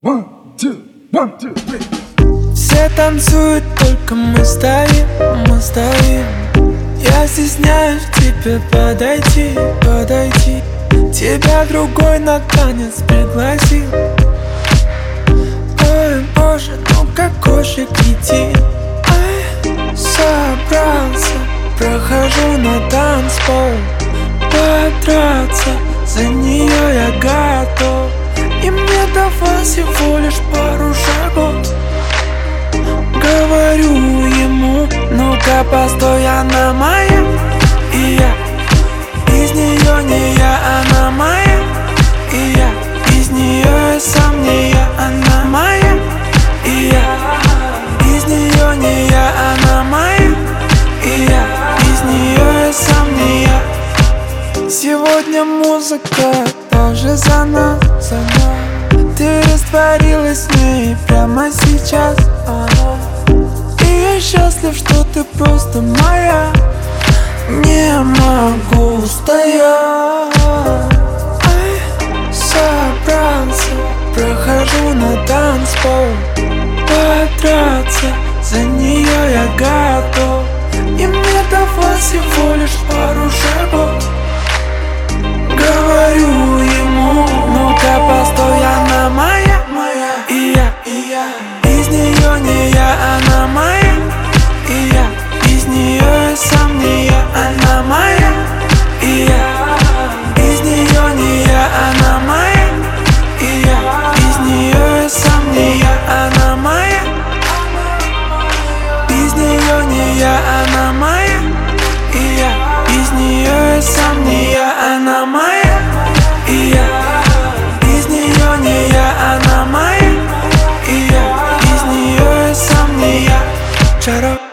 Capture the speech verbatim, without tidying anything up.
One, two, one, two, three. Все танцуют, только мы стоим, мы стоим. Я стесняюсь к тебе подойти, подойти. Тебя другой на танец пригласил. Ой, боже, ну какой же кретин. Ай, собрался, прохожу на танцпол. Подраться, за нее я готов. И мне до вас всего лишь пару шагов. Говорю ему, ну-ка постой, она моя. И я из нее не я, она моя. И я из нее сам не я, она моя. И я из нее не я, она моя. И я из нее сам не я. Сегодня музыка даже за нас, за нас. Ты растворилась с ней прямо сейчас. И я счастлив, что ты просто моя. Не могу устоять. Ай, собрался, прохожу на танцпол. Подраться, за нее я готов. И мне до вас всего лишь пару шагов. Говорю ему, ну-ка постой, она моя, моя. И я, и я из нее не я, она моя. И я из нее сам не я, она моя. И я из нее не я, она моя. И я из нее сам не я, она моя. Из нее не я, она моя. И я из нее сам не я, она моя. И я из нее не я, она моя. И я из нее сам не я. Чаров.